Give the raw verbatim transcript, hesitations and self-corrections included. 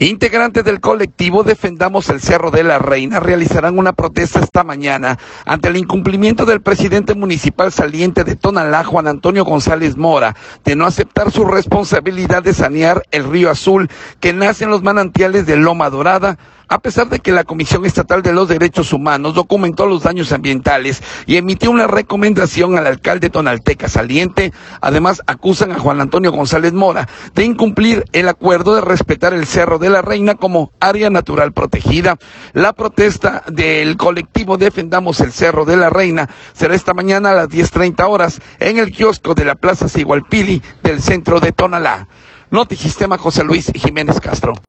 Integrantes del colectivo Defendamos el Cerro de la Reina realizarán una protesta esta mañana ante el incumplimiento del presidente municipal saliente de Tonalá, Juan Antonio González Mora, de no aceptar su responsabilidad de sanear el río Azul que nace en los manantiales de Loma Dorada, a pesar de que la Comisión Estatal de los Derechos Humanos documentó los daños ambientales y emitió una recomendación al alcalde tonalteca saliente. Además, acusan a Juan Antonio González Mora de incumplir el acuerdo de respetar el Cerro de la Reina como área natural protegida. La protesta del colectivo Defendamos el Cerro de la Reina será esta mañana a las diez treinta horas en el kiosco de la Plaza Sigualpili del centro de Tonalá. Notisistema José Luis Jiménez Castro.